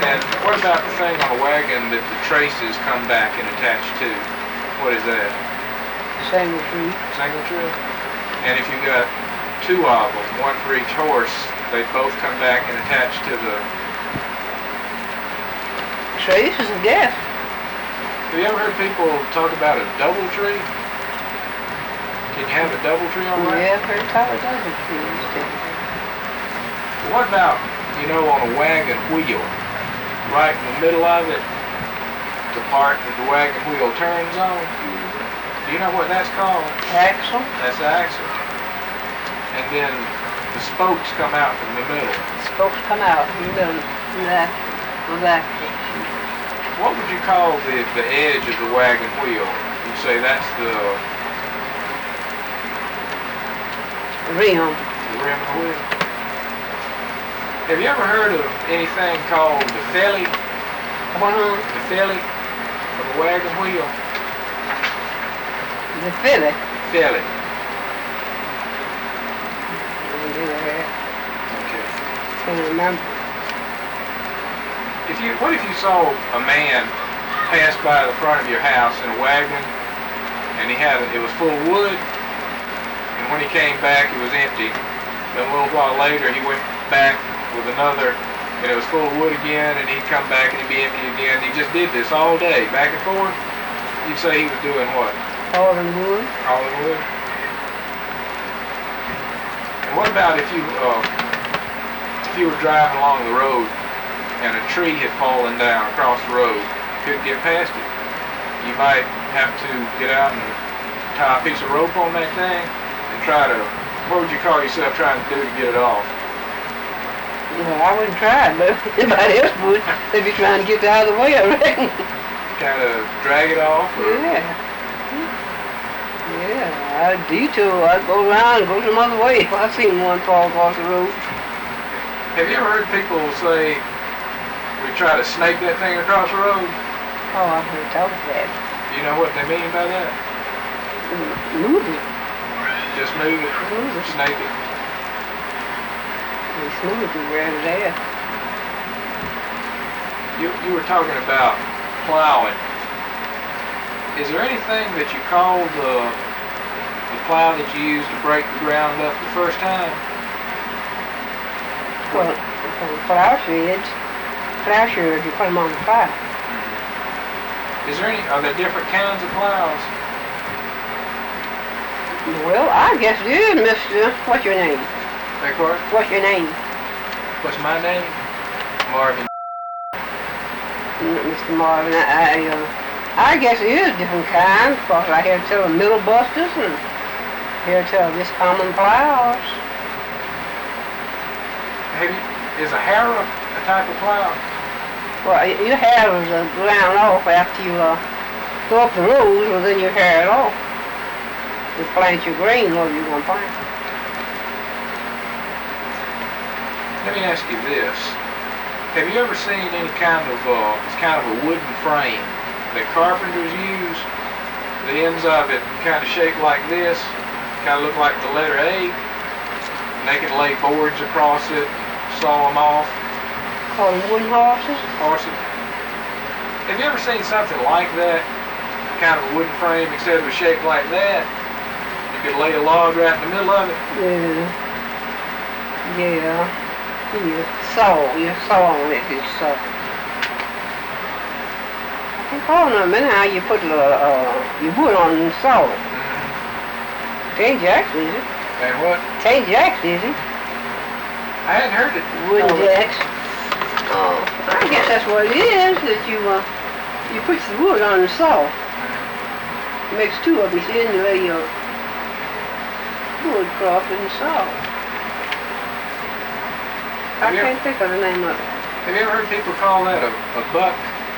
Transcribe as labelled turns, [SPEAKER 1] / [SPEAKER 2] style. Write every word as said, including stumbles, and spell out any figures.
[SPEAKER 1] And what about the thing on a wagon that the traces come back and attach to? What is that?
[SPEAKER 2] Single tree.
[SPEAKER 1] Single tree? And if you got two of them, one for each horse, they both come back and attach to the...
[SPEAKER 2] Traces, I guess.
[SPEAKER 1] Have you ever heard people talk about a double tree? Can you have a double tree on that?
[SPEAKER 2] Yeah, I've heard talk of double trees too.
[SPEAKER 1] What about, you know, on a wagon wheel, right in the middle of it, the part that the wagon wheel turns on? Do you know what that's called?
[SPEAKER 2] Axle?
[SPEAKER 1] That's the axle. And then the spokes come out from the middle.
[SPEAKER 2] Spokes come out in the middle of the axle. Of the axle.
[SPEAKER 1] What would you call the, the edge of the wagon wheel? You'd say that's the...
[SPEAKER 2] Rim.
[SPEAKER 1] The rim of the wheel. Have you ever heard of anything called the felly?
[SPEAKER 2] Uh-huh.
[SPEAKER 1] The felly of a wagon wheel?
[SPEAKER 2] The filly.
[SPEAKER 1] Felly.
[SPEAKER 2] Yeah.
[SPEAKER 1] Okay.
[SPEAKER 2] Can't remember.
[SPEAKER 1] If you, what if you saw a man pass by the front of your house in a wagon, and he had it was full of wood, and when he came back it was empty. Then a little while later he went back with another, and it was full of wood again, and he'd come back and it'd be empty again. He just did this all day, back and forth. You'd say he was doing what?
[SPEAKER 2] Hauling wood.
[SPEAKER 1] Hauling wood. And what about if you, uh, if you were driving along the road and a tree had fallen down across the road, couldn't get past it? You might have to get out and tie a piece of rope on that thing and try to, what would you call yourself trying to do to get it off?
[SPEAKER 2] Well, I wouldn't try it, but anybody else would. They'd be trying to get it out of the way, I reckon.
[SPEAKER 1] Kind of drag it off? Or?
[SPEAKER 2] Yeah. Yeah, I'd detour. I'd go around and go some other way if I seen one fall across the road.
[SPEAKER 1] Have you ever heard people say, we try to snake that thing across the road?
[SPEAKER 2] Oh, I've heard talk of that.
[SPEAKER 1] Do you know what they mean by that?
[SPEAKER 2] Move it.
[SPEAKER 1] Just move it?
[SPEAKER 2] Move it.
[SPEAKER 1] Snake it?
[SPEAKER 2] It's smooth and right there.
[SPEAKER 1] You, you were talking about plowing. Is there anything that you call the, the plow that you use to break the ground up the first time?
[SPEAKER 2] Well, plow sheds. Plowshares, you put them on the plow.
[SPEAKER 1] Is there any, are there different kinds of plows?
[SPEAKER 2] Well, I guess it is, Mister What's your name?
[SPEAKER 1] Beg pardon?
[SPEAKER 2] What's your name?
[SPEAKER 1] What's my name? Marvin.
[SPEAKER 2] Mister Marvin, I, I, uh, I guess it is different kinds, because I hear tell of middle busters and hear tell of just common plows.
[SPEAKER 1] Have you, is a harrow a type of plow?
[SPEAKER 2] Well, your hair is uh, ground off after you uh, go up the road, well then your hair it off. You plant your grain, what you want to plant.
[SPEAKER 1] Let me ask you this. Have you ever seen any kind of, uh, it's kind of a wooden frame that carpenters use? The ends of it kind of shaped like this, kind of look like the letter A. And they can lay boards across it, saw them off.
[SPEAKER 2] Call them wooden horses?
[SPEAKER 1] Horses. Have you ever seen something like that? Kind of a wooden frame, except it was shaped like that. You could lay a log right in the middle of it.
[SPEAKER 2] Yeah. Yeah. Yeah. Saw. You saw on it. You saw. I can call them a minute how you put the, uh, your wood on the saw.
[SPEAKER 1] Mm-hmm.
[SPEAKER 2] It ain't jacks, is it?
[SPEAKER 1] And what?
[SPEAKER 2] It ain't jacks, is it?
[SPEAKER 1] I hadn't heard it.
[SPEAKER 2] Wooden
[SPEAKER 1] Oh,
[SPEAKER 2] jacks. Oh, I guess that's what it is, that you, uh, you put the wood on the saw. It makes two of you, see, and you lay your wood across in the saw. I
[SPEAKER 1] Have you
[SPEAKER 2] can't think of the name of it.
[SPEAKER 1] Have you ever heard people call that a, a buck?